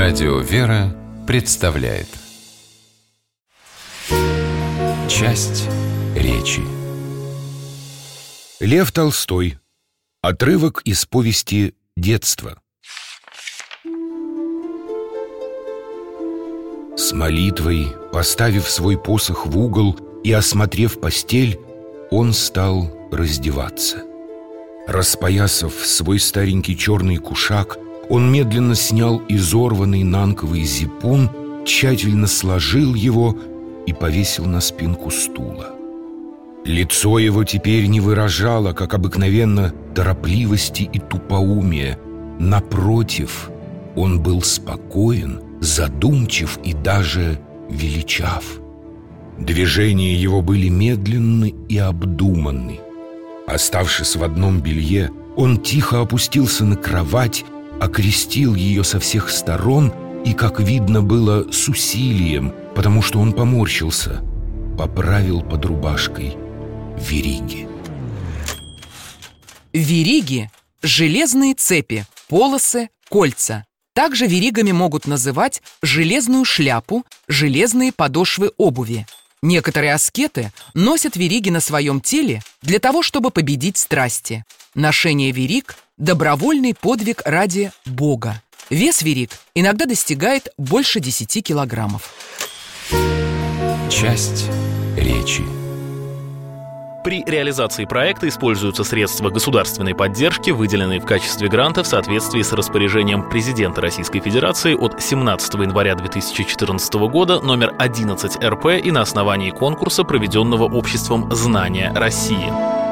Радио «Вера» представляет часть речи. Лев Толстой. Отрывок из повести «Детство». С молитвой, поставив свой посох в угол и осмотрев постель, он стал раздеваться. Распоясав свой старенький черный кушак, он медленно снял изорванный нанковый зипун, тщательно сложил его и повесил на спинку стула. Лицо его теперь не выражало, как обыкновенно, торопливости и тупоумия. Напротив, он был спокоен, задумчив и даже величав. Движения его были медленны и обдуманны. Оставшись в одном белье, он тихо опустился на кровать, окрестил ее со всех сторон и, как видно было, с усилием, потому что он поморщился, поправил под рубашкой вериги. Вериги – железные цепи, полосы, кольца. Также веригами могут называть железную шляпу, железные подошвы обуви. Некоторые аскеты носят вериги на своем теле для того, чтобы победить страсти. Ношение вериг – добровольный подвиг ради Бога. Вес вериг иногда достигает больше 10 килограммов. Часть речи. При реализации проекта используются средства государственной поддержки, выделенные в качестве гранта в соответствии с распоряжением президента Российской Федерации от 17 января 2014 года номер 11 РП и на основании конкурса, проведенного Обществом знания России.